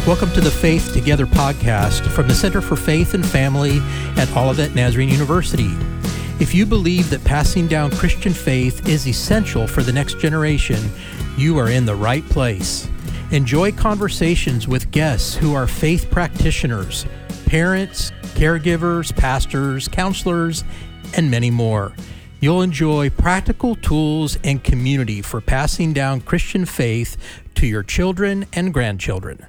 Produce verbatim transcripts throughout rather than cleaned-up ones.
Welcome to the Faith Together podcast from the Center for Faith and Family at Olivet Nazarene University. If you believe that passing down Christian faith is essential for the next generation, you are in the right place. Enjoy conversations with guests who are faith practitioners, parents, caregivers, pastors, counselors, and many more. You'll enjoy practical tools and community for passing down Christian faith to your children and grandchildren.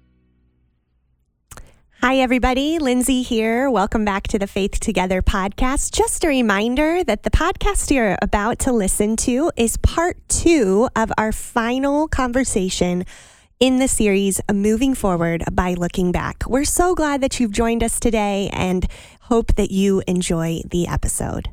Hi, everybody. Lindsay here. Welcome back to the Faith Together podcast. Just a reminder that the podcast you're about to listen to is part two of our final conversation in the series, Moving Forward by Looking Back. We're so glad that you've joined us today and hope that you enjoy the episode.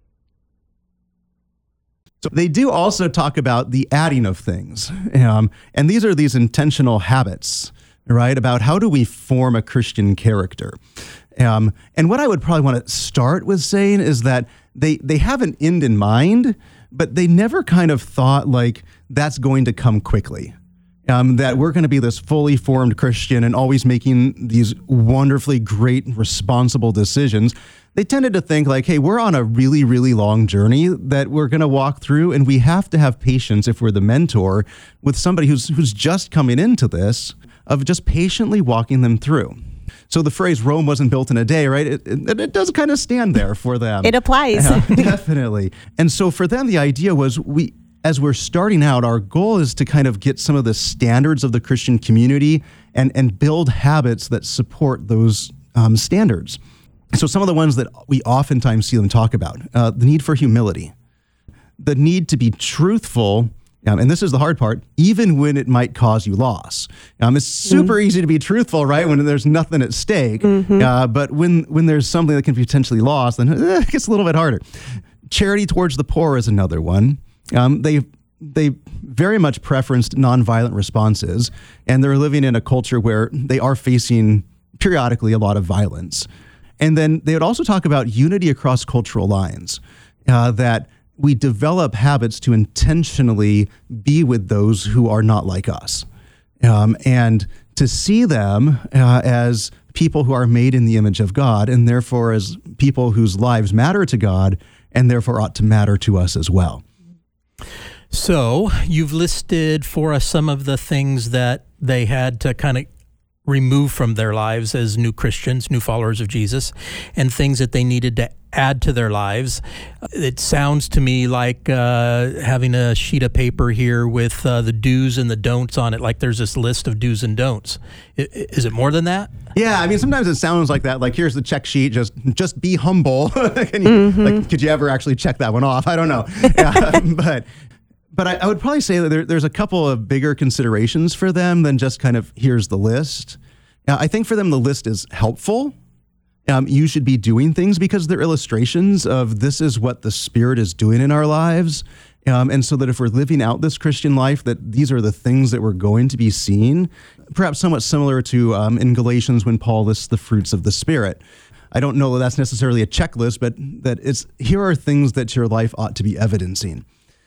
So they do also talk about the adding of things. Um, and these are these intentional habits, right? About how do we form a Christian character. Um, and what I would probably want to start with saying is that they, they have an end in mind, but they never kind of thought like that's going to come quickly. Um, that we're going to be this fully formed Christian and always making these wonderfully great, responsible decisions. They tended to think like, hey, we're on a really, really long journey that we're going to walk through, and we have to have patience if we're the mentor with somebody who's who's just coming into this, of just patiently walking them through. So the phrase Rome wasn't built in a day, right? It, it, it does kind of stand there for them. It applies. Yeah, definitely. And so for them, the idea was we, as we're starting out, our goal is to kind of get some of the standards of the Christian community and, and build habits that support those um, standards. So some of the ones that we oftentimes see them talk about, uh, the need for humility, the need to be truthful. Um, and this is the hard part, even when it might cause you loss. Um, it's super mm-hmm. easy to be truthful, right, when there's nothing at stake. Mm-hmm. Uh, but when, when there's something that can be potentially lost, then eh, it gets a little bit harder. Charity towards the poor is another one. Um, they they very much preferenced nonviolent responses, and they're living in a culture where they are facing periodically a lot of violence. And then they would also talk about unity across cultural lines, uh, that we develop habits to intentionally be with those who are not like us, um, and to see them uh, as people who are made in the image of God, and therefore as people whose lives matter to God, and therefore ought to matter to us as well. So you've listed for us some of the things that they had to kind of remove from their lives as new Christians, new followers of Jesus, and things that they needed to add to their lives. It sounds to me like uh, having a sheet of paper here with uh, the do's and the don'ts on it, like there's this list of do's and don'ts. I, is it more than that? Yeah, I mean, sometimes it sounds like that, like here's the check sheet, just just be humble. Can you, mm-hmm. like, could you ever actually check that one off? I don't know. Yeah, but but I, I would probably say that there, there's a couple of bigger considerations for them than just kind of here's the list. Now, I think for them, the list is helpful. Um, you should be doing things because they're illustrations of this is what the Spirit is doing in our lives. Um, and so that if we're living out this Christian life, that these are the things that we're going to be seeing, perhaps somewhat similar to um, in Galatians when Paul lists the fruits of the Spirit. I don't know that that's necessarily a checklist, but that it's here are things that your life ought to be evidencing.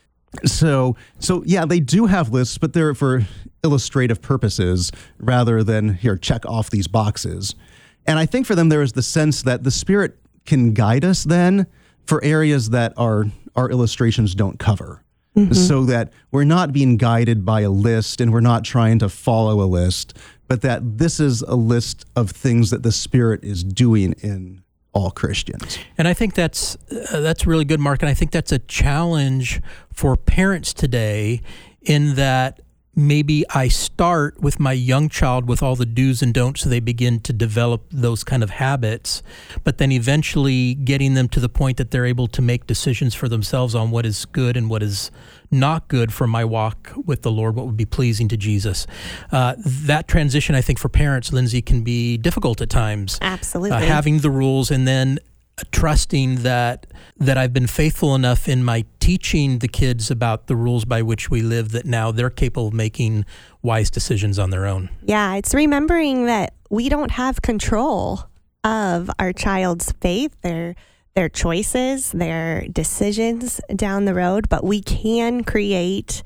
So, so yeah, they do have lists, but they're for illustrative purposes rather than here, check off these boxes. And I think for them, there is the sense that the Spirit can guide us then for areas that our, our illustrations don't cover. Mm-hmm. So that we're not being guided by a list and we're not trying to follow a list, but that this is a list of things that the Spirit is doing in all Christians. And I think that's uh, that's really good, Mark. And I think that's a challenge for parents today in that maybe I start with my young child with all the do's and don'ts so they begin to develop those kind of habits, but then eventually getting them to the point that they're able to make decisions for themselves on what is good and what is not good for my walk with the Lord, what would be pleasing to Jesus. Uh, that transition, I think, for parents, Lindsay, can be difficult at times. Absolutely. Uh, having the rules and then trusting that that I've been faithful enough in my teaching the kids about the rules by which we live that now they're capable of making wise decisions on their own. Yeah, it's remembering that we don't have control of our child's faith, their their choices, their decisions down the road, but we can create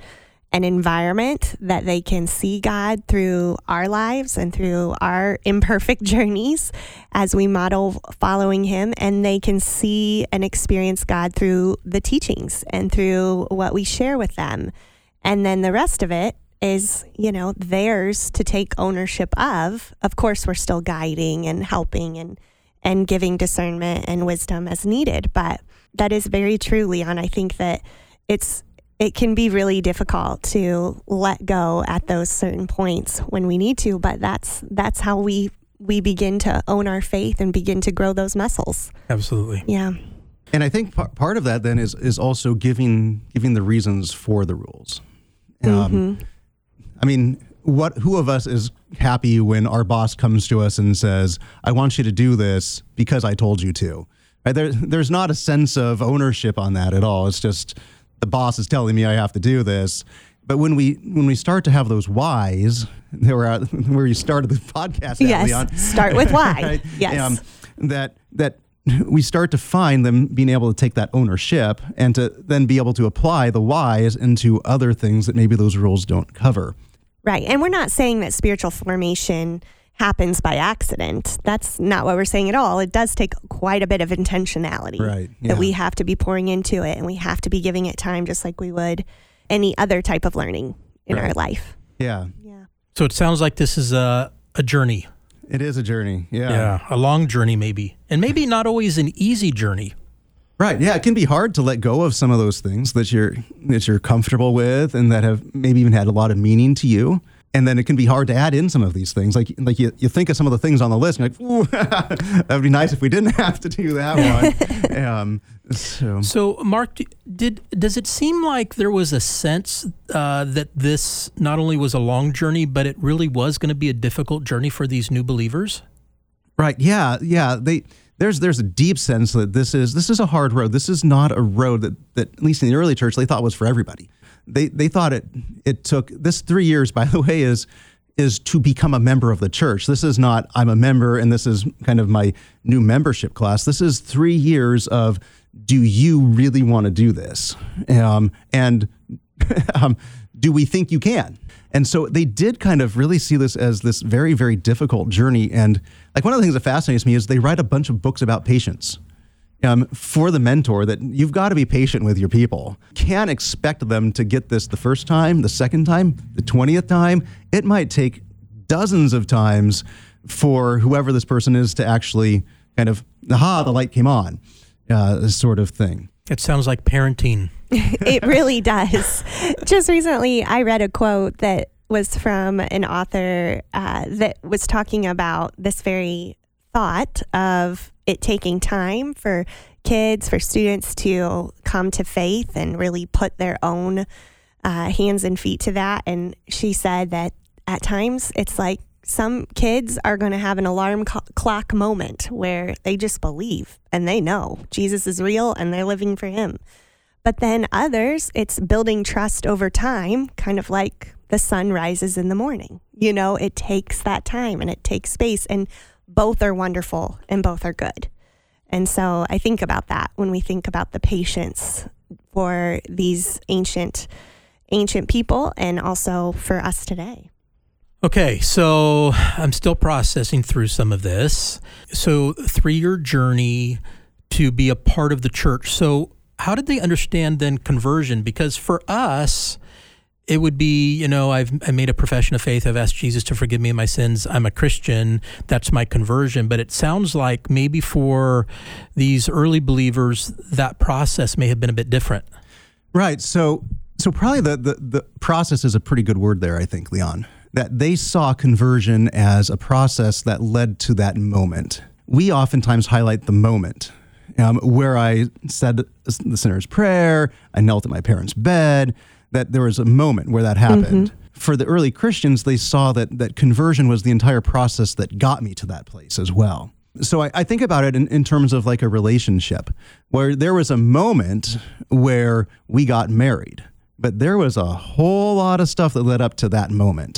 an environment that they can see God through our lives and through our imperfect journeys as we model following him, and they can see and experience God through the teachings and through what we share with them. And then the rest of it is, you know, theirs to take ownership of. Of course, we're still guiding and helping and and giving discernment and wisdom as needed, but that is very true, Leon. I think that it's it can be really difficult to let go at those certain points when we need to, but that's that's how we we begin to own our faith and begin to grow those muscles. Absolutely. Yeah. And I think par- part of that then is is also giving giving the reasons for the rules. Um, Mm-hmm. I mean, what who of us is happy when our boss comes to us and says, "I want you to do this because I told you to"? Right? There, there's not a sense of ownership on that at all. It's just the boss is telling me I have to do this. But when we when we start to have those whys, where where you started the podcast, Yes. Leon, Start with why. right? Yes. Um, that that we start to find them being able to take that ownership and to then be able to apply the whys into other things that maybe those rules don't cover. Right. And we're not saying that spiritual formation happens by accident. That's not what we're saying at all. It does take quite a bit of intentionality Right, yeah. that we have to be pouring into it, and we have to be giving it time just like we would any other type of learning in Right. our life. Yeah, Yeah. So it sounds like this is a, a journey. it is a journey. Yeah. Yeah, a long journey maybe. And maybe not always an easy journey. Right. Yeah, it can be hard to let go of some of those things that you're that you're comfortable with and that have maybe even had a lot of meaning to you. And then it can be hard to add in some of these things. Like like you, you think of some of the things on the list and you're like, ooh, that would be nice if we didn't have to do that one. um, so. So, Mark, d- did does it seem like there was a sense uh, that this not only was a long journey, but it really was going to be a difficult journey for these new believers? Right. Yeah. Yeah. They there's there's a deep sense that this is this is a hard road. This is not a road that, that at least in the early church they thought was for everybody. They they thought it it took this three years, by the way, is is to become a member of the church. This is not I'm a member and this is kind of my new membership class. This is three years of do you really want to do this? Um, and um, do we think you can? And so they did kind of really see this as this very, very difficult journey. And like one of the things that fascinates me is they write a bunch of books about patience um, for the mentor, that you've got to be patient with your people. Can't expect them to get this the first time, the second time, the twentieth time. It might take dozens of times for whoever this person is to actually kind of, aha, the light came on, uh, sort of thing. It sounds like parenting. It really does. Just recently, I read a quote that was from an author uh, that was talking about this very thought of it taking time for kids, for students to come to faith and really put their own uh, hands and feet to that. And she said that at times it's like some kids are going to have an alarm co- clock moment where they just believe and they know Jesus is real and they're living for him. But then others, it's building trust over time, kind of like the sun rises in the morning. You know, it takes that time and it takes space, and both are wonderful and both are good. And so I think about that when we think about the patience for these ancient, ancient people and also for us today. Okay, so I'm still processing through some of this. So three-year journey to be a part of the church. So how did they understand then conversion? Because for us, it would be, you know, I've I made a profession of faith. I've asked Jesus to forgive me of my sins. I'm a Christian. That's my conversion. But it sounds like maybe for these early believers, that process may have been a bit different. Right. So so probably the, the, the process is a pretty good word there, I think, Leon. That they saw conversion as a process that led to that moment. We oftentimes highlight the moment. Um, where I said the sinner's prayer, I knelt at my parents' bed, that there was a moment where that happened. Mm-hmm. For the early Christians, they saw that that conversion was the entire process that got me to that place as well. So I, I think about it in, in terms of like a relationship, where there was a moment where we got married, but there was a whole lot of stuff that led up to that moment.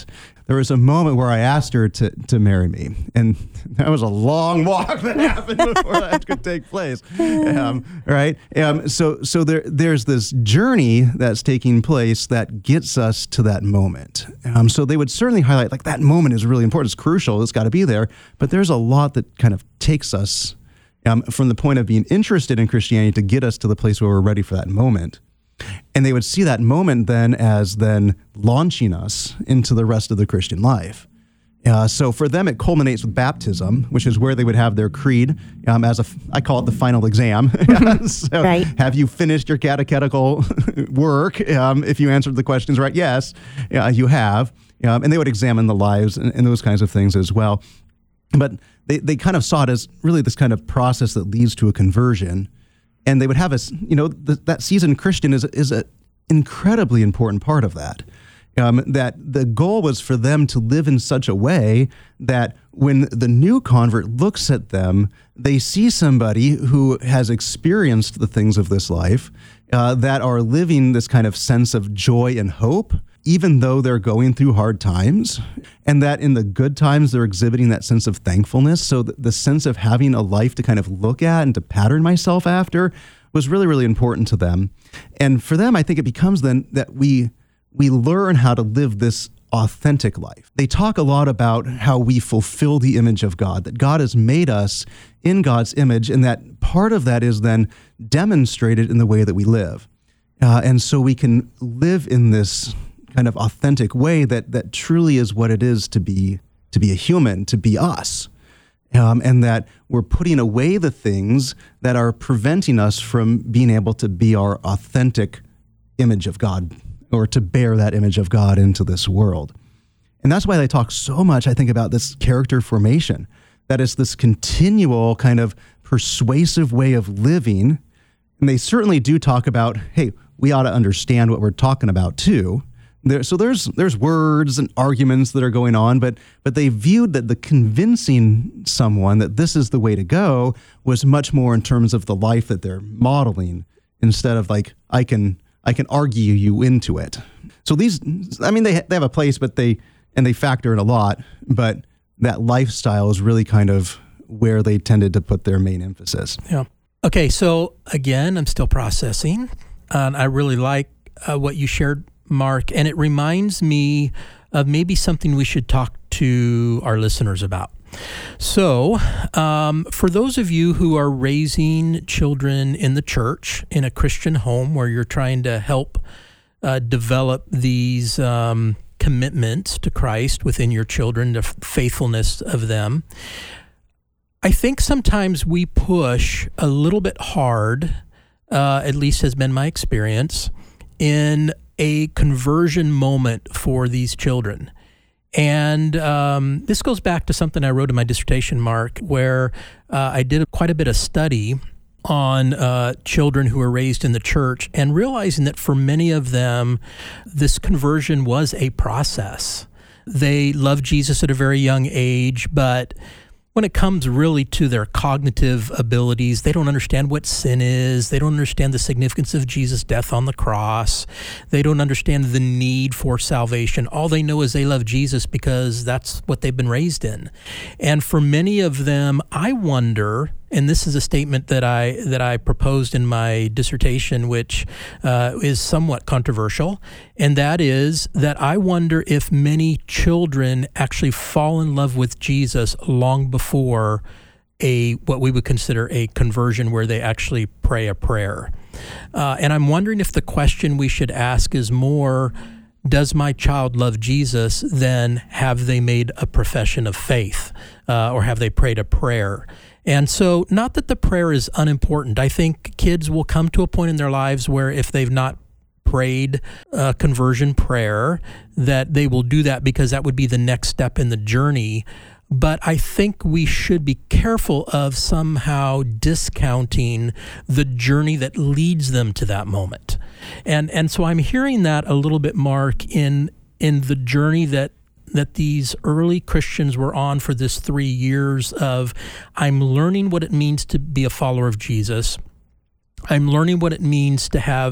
there was a moment where I asked her to, to marry me. And that was a long walk that happened before that could take place. Um, right? Um, so so there there's this journey that's taking place that gets us to that moment. Um, so they would certainly highlight, like, that moment is really important. It's crucial. It's got to be there. But there's a lot that kind of takes us um, from the point of being interested in Christianity to get us to the place where we're ready for that moment. And they would see that moment then as then launching us into the rest of the Christian life. Uh, so for them, it culminates with baptism, which is where they would have their creed um, as a, I call it the final exam. So right. Have you finished your catechetical work? Um, if you answered the questions right, yes, uh, you have. Um, and they would examine the lives and, and those kinds of things as well. But they, they kind of saw it as really this kind of process that leads to a conversion. And they would have us, you know, th- that seasoned Christian is is an incredibly important part of that. Um, that the goal was for them to live in such a way that when the new convert looks at them, they see somebody who has experienced the things of this life, uh, that are living this kind of sense of joy and hope, even though they're going through hard times, and that in the good times, they're exhibiting that sense of thankfulness. So the, the sense of having a life to kind of look at and to pattern myself after was really, really important to them. And for them, I think it becomes then that we we learn how to live this authentic life. They talk a lot about how we fulfill the image of God, that God has made us in God's image, and that part of that is then demonstrated in the way that we live. Uh, and so we can live in this kind of authentic way that that truly is what it is to be to be a human, to be us, um, and that we're putting away the things that are preventing us from being able to be our authentic image of God, or to bear that image of God into this world. And that's why they talk so much, I think, about this character formation, that it's this continual kind of persuasive way of living. And they certainly do talk about, hey, we ought to understand what we're talking about too. There, so there's there's words and arguments that are going on, but but they viewed that the convincing someone that this is the way to go was much more in terms of the life that they're modeling, instead of like, I can I can argue you into it. So these, I mean, they they have a place, but they and they factor in a lot, but that lifestyle is really kind of where they tended to put their main emphasis. Yeah. Okay. So again, I'm still processing, and I really like uh, what you shared, Mark, and it reminds me of maybe something we should talk to our listeners about. So, um, for those of you who are raising children in the church, in a Christian home where you're trying to help uh, develop these um, commitments to Christ within your children, the faithfulness of them, I think sometimes we push a little bit hard, uh, at least has been my experience, in a conversion moment for these children. And um, this goes back to something I wrote in my dissertation, Mark, where uh, I did quite a bit of study on uh, children who were raised in the church, and realizing that for many of them, this conversion was a process. They loved Jesus at a very young age, but when it comes really to their cognitive abilities, they don't understand what sin is. They don't understand the significance of Jesus' death on the cross. They don't understand the need for salvation. All they know is they love Jesus because that's what they've been raised in. And for many of them, I wonder, and this is a statement that I that I proposed in my dissertation, which uh, is somewhat controversial, and that is that I wonder if many children actually fall in love with Jesus long before a what we would consider a conversion, where they actually pray a prayer. Uh, and I'm wondering if the question we should ask is more, does my child love Jesus, than have they made a profession of faith, uh, or have they prayed a prayer? And so, not that the prayer is unimportant. I think kids will come to a point in their lives where if they've not prayed a conversion prayer, that they will do that because that would be the next step in the journey. But I think we should be careful of somehow discounting the journey that leads them to that moment. And and so I'm hearing that a little bit, Mark, in in the journey that that these early Christians were on for this three years of, I'm learning what it means to be a follower of Jesus. I'm learning what it means to have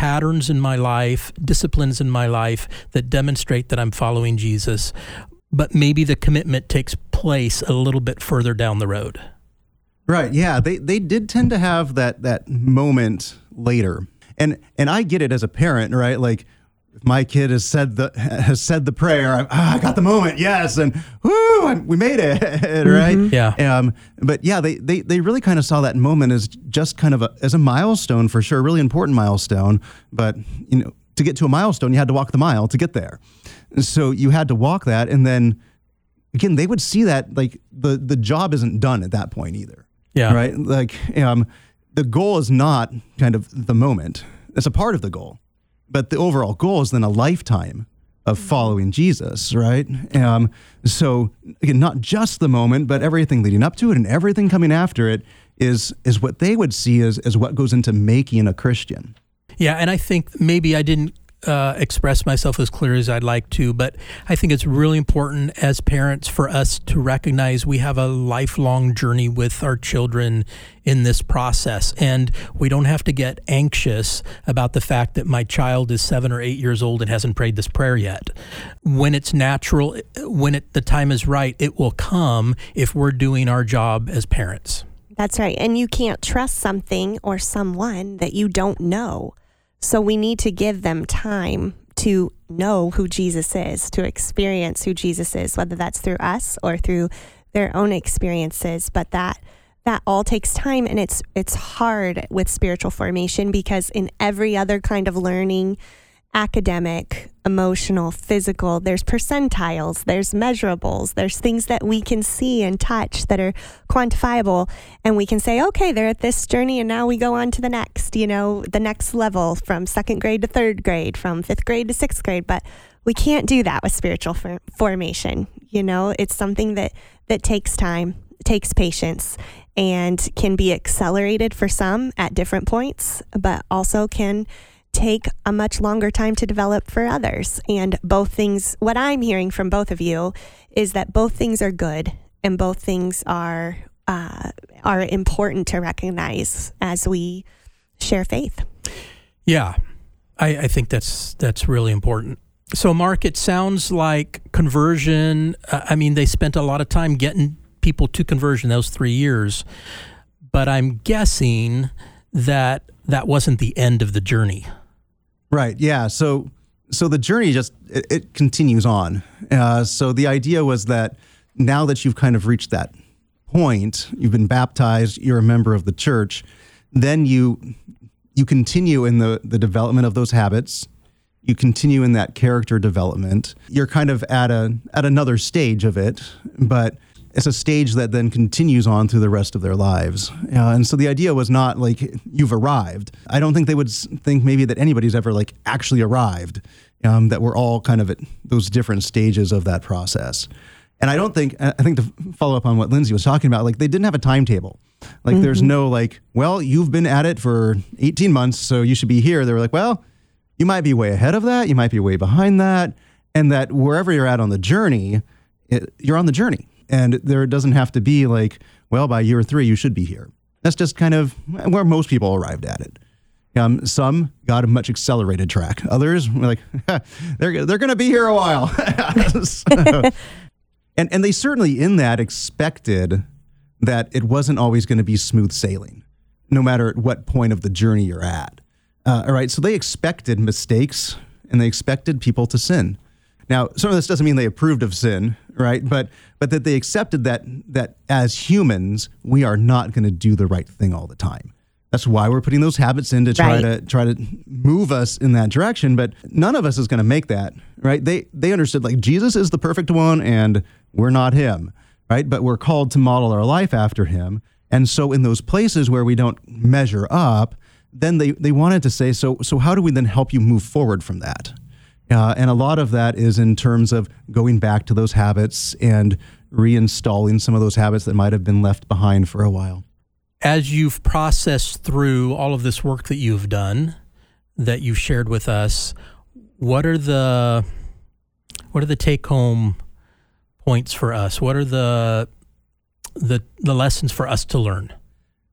patterns in my life, disciplines in my life that demonstrate that I'm following Jesus, but maybe the commitment takes place a little bit further down the road. Right. Yeah. They they did tend to have that that moment later. And and I get it as a parent, right? Like, if my kid has said the has said the prayer, I, ah, I got the moment, yes, and whoo, I, we made it, right? Mm-hmm. Yeah. Um, but yeah, they, they they really kind of saw that moment as just kind of a as a milestone for sure, a really important milestone. But you know, to get to a milestone, you had to walk the mile to get there. So you had to walk that, and then again, they would see that like the the job isn't done at that point either. Yeah. Right. Like um, the goal is not kind of the moment; it's a part of the goal. But the overall goal is then a lifetime of following Jesus, right? Um, so again, not just the moment, but everything leading up to it and everything coming after it is is what they would see as, as what goes into making a Christian. Yeah, and I think maybe I didn't uh, express myself as clear as I'd like to, but I think it's really important as parents for us to recognize we have a lifelong journey with our children in this process, and we don't have to get anxious about the fact that my child is seven or eight years old and hasn't prayed this prayer yet. When it's natural, when it, the time is right, it will come if we're doing our job as parents. That's right. And you can't trust something or someone that you don't know. So we need to give them time to know who Jesus is, to experience who Jesus is, whether that's through us or through their own experiences. But that that all takes time, and it's it's hard with spiritual formation because in every other kind of learning, academic, emotional, physical, there's percentiles, there's measurables, there's things that we can see and touch that are quantifiable, and we can say, okay, they're at this journey and now we go on to the next, you know, the next level from second grade to third grade, from fifth grade to sixth grade, but we can't do that with spiritual for- formation. You know, it's something that, that takes time, takes patience, and can be accelerated for some at different points, but also can take a much longer time to develop for others. And both things, what I'm hearing from both of you is that both things are good and both things are uh, are important to recognize as we share faith. Yeah, I, I think that's that's really important. So, Mark, it sounds like conversion, uh, I mean, they spent a lot of time getting people to conversion those three years, but I'm guessing that that wasn't the end of the journey. Right. Yeah. So so the journey just it, it continues on. Uh, so the idea was that now that you've kind of reached that point, you've been baptized, you're a member of the church, then you you continue in the the development of those habits. You continue in that character development. You're kind of at a at another stage of it, but it's a stage that then continues on through the rest of their lives. Uh, and so the idea was not like you've arrived. I don't think they would think maybe that anybody's ever like actually arrived, um, that we're all kind of at those different stages of that process. And I don't think, I think to follow up on what Lindsay was talking about, like they didn't have a timetable. Like mm-hmm. There's no like, well, you've been at it for eighteen months, so you should be here. They were like, well, you might be way ahead of that. You might be way behind that. And that wherever you're at on the journey, it, you're on the journey. And there doesn't have to be like, well, by year three, you should be here. That's just kind of where most people arrived at it. Um, some got a much accelerated track. Others were like, they're they're going to be here a while. so, and, and they certainly in that expected that it wasn't always going to be smooth sailing, no matter at what point of the journey you're at. Uh, all right, so they expected mistakes and they expected people to sin. Now, some of this doesn't mean they approved of sin, right? But but that they accepted that that as humans, we are not going to do the right thing all the time. That's why we're putting those habits in to try right. to try to move us in that direction. But none of us is going to make that, right? They they understood like Jesus is the perfect one, and we're not him, right? But we're called to model our life after him. And so in those places where we don't measure up, then they they wanted to say, so so how do we then help you move forward from that? Uh, and a lot of that is in terms of going back to those habits and reinstalling some of those habits that might have been left behind for a while. As you've processed through all of this work that you've done, that you've shared with us, what are the what are the take-home points for us? What are the the the lessons for us to learn?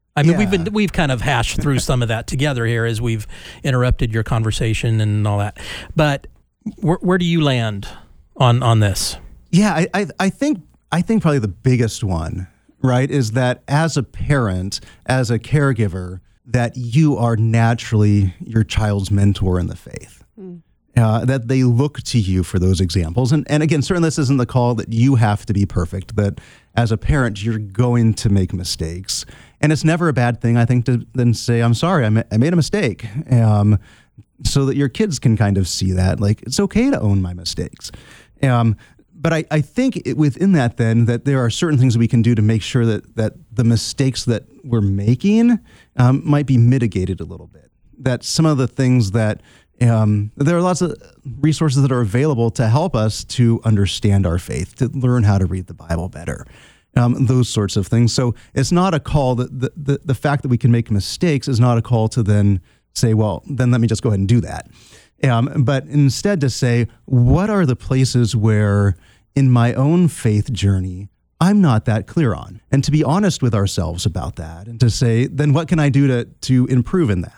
I mean, Yeah. we've been we've kind of hashed through some of that together here as we've interrupted your conversation and all that. But where, where do you land on on this? Yeah, I, I I think I think probably the biggest one, right, is that as a parent, as a caregiver, that you are naturally your child's mentor in the faith. Mm. Uh, that they look to you for those examples. And and again, certainly this isn't the call that you have to be perfect, that as a parent, you're going to make mistakes. And it's never a bad thing, I think, to then say, I'm sorry, I, ma- I made a mistake. Um, so that your kids can kind of see that, like, it's okay to own my mistakes. Um, but I, I think it, within that then, that there are certain things we can do to make sure that, that the mistakes that we're making um, might be mitigated a little bit. That some of the things that Um, there are lots of resources that are available to help us to understand our faith, to learn how to read the Bible better, um, those sorts of things. So it's not a call that the, the, the fact that we can make mistakes is not a call to then say, well, then let me just go ahead and do that. Um, but instead to say, what are the places where in my own faith journey, I'm not that clear on? And to be honest with ourselves about that and to say, then what can I do to, to improve in that?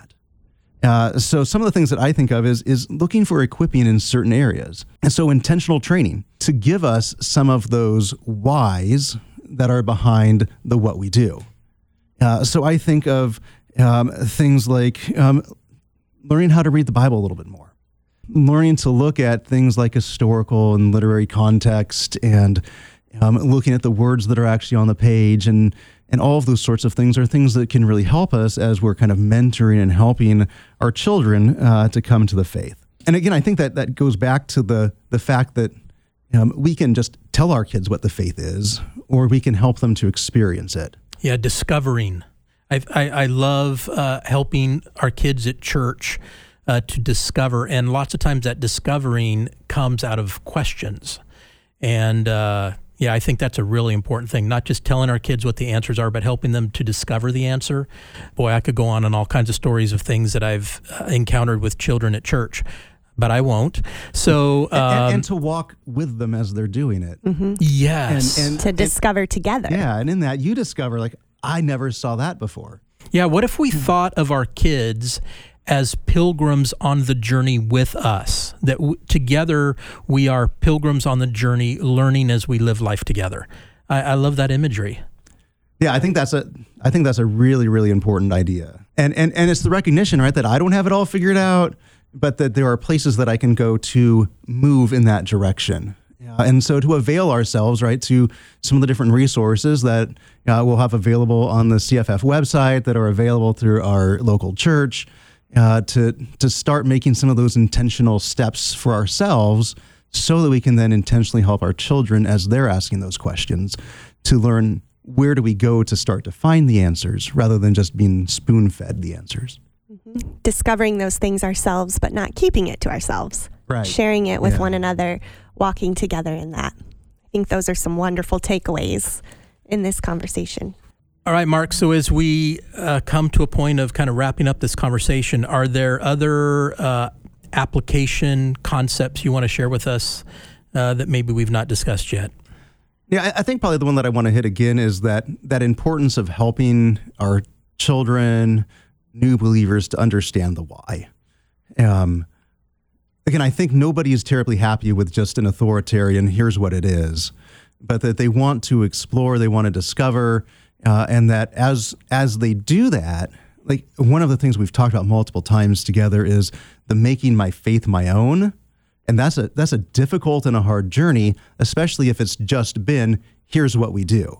Uh, so some of the things that I think of is is looking for equipping in certain areas. And so intentional training to give us some of those whys that are behind the what we do. Uh, so I think of um, things like um, learning how to read the Bible a little bit more, learning to look at things like historical and literary context and um, looking at the words that are actually on the page and And all of those sorts of things are things that can really help us as we're kind of mentoring and helping our children uh, to come to the faith. And again, I think that that goes back to the the fact that um, we can just tell our kids what the faith is, or we can help them to experience it. Yeah, discovering. I've, I I love uh, helping our kids at church uh, to discover, and lots of times that discovering comes out of questions. And uh, yeah, I think that's a really important thing, not just telling our kids what the answers are, but helping them to discover the answer. Boy, I could go on and all kinds of stories of things that I've uh, encountered with children at church, but I won't. So, um, and, and, and to walk with them as they're doing it. Mm-hmm. Yes. And, and to discover and, together. Yeah, and in that you discover, like, I never saw that before. Yeah, what if we thought of our kids as pilgrims on the journey with us, that w- together we are pilgrims on the journey, learning as we live life together. I, I love that imagery. Yeah, I think that's a I think that's a really, really important idea. And and and it's the recognition, right, that I don't have it all figured out, but that there are places that I can go to move in that direction. Uh, and so to avail ourselves, right, to some of the different resources that uh, we'll have available on the C F F website, that are available through our local church, Uh, to to start making some of those intentional steps for ourselves so that we can then intentionally help our children as they're asking those questions to learn where do we go to start to find the answers rather than just being spoon-fed the answers. Mm-hmm. Discovering those things ourselves, but not keeping it to ourselves. Right. Sharing it with Yeah. one another, walking together in that. I think those are some wonderful takeaways in this conversation. All right, Mark, so as we uh, come to a point of kind of wrapping up this conversation, are there other uh, application concepts you want to share with us uh, that maybe we've not discussed yet? Yeah, I, I think probably the one that I want to hit again is that that importance of helping our children, new believers, to understand the why. Um, again, I think nobody is terribly happy with just an authoritarian, here's what it is, but that they want to explore, they want to discover. Uh, and that as as they do that, like one of the things we've talked about multiple times together is the making my faith my own, and that's a that's a difficult and a hard journey, especially if it's just been here's what we do.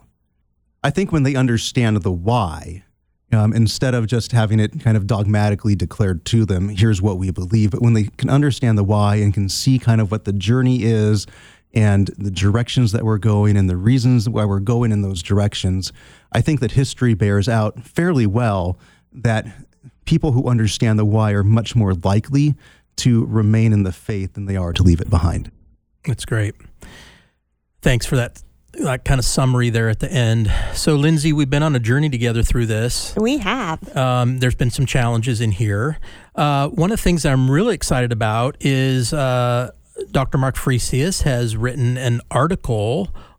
I think when they understand the why, um, instead of just having it kind of dogmatically declared to them, here's what we believe, but when they can understand the why and can see kind of what the journey is and the directions that we're going and the reasons why we're going in those directions, I think that history bears out fairly well that people who understand the why are much more likely to remain in the faith than they are to leave it behind. That's great. Thanks for that, that kind of summary there at the end. So, Lindsay, we've been on a journey together through this. We have. Um, there's been some challenges in here. Uh, one of the things that I'm really excited about is uh, Doctor Mark Fresius has written an article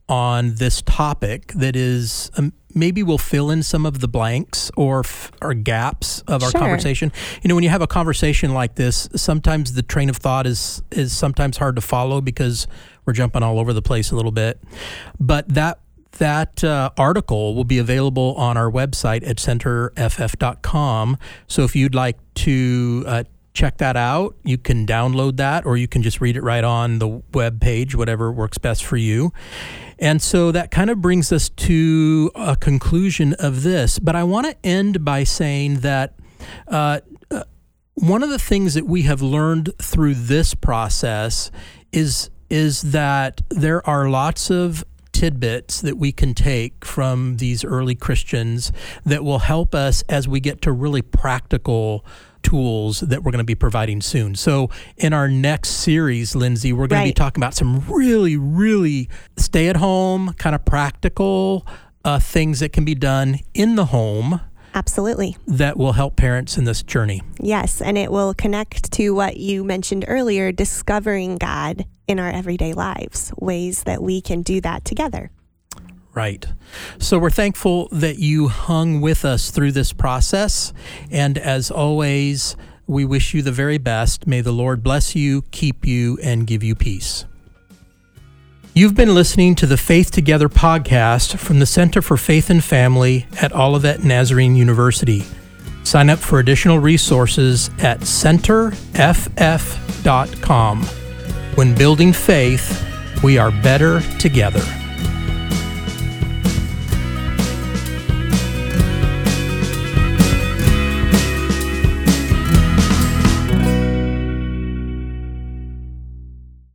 on this topic that is um, maybe we'll fill in some of the blanks or f- or gaps of our Sure. conversation. You know, when you have a conversation like this, sometimes the train of thought is is sometimes hard to follow because we're jumping all over the place a little bit. But that that uh, article will be available on our website at center f f dot com. So if you'd like to uh, check that out, you can download that, or you can just read it right on the web page, whatever works best for you. And so that kind of brings us to a conclusion of this. But I want to end by saying that uh, uh, one of the things that we have learned through this process is is that there are lots of tidbits that we can take from these early Christians that will help us as we get to really practical tools that we're going to be providing soon. So in our next series, Lindsay, we're going Right. to be talking about some really, really stay-at-home, kind of practical uh, things that can be done in the home Absolutely. that will help parents in this journey. Yes, and it will connect to what you mentioned earlier, discovering God in our everyday lives, ways that we can do that together. Right. So we're thankful that you hung with us through this process. And as always, we wish you the very best. May the Lord bless you, keep you, and give you peace. You've been listening to the Faith Together podcast from the Center for Faith and Family at Olivet Nazarene University. Sign up for additional resources at center f f dot com. When building faith, we are better together.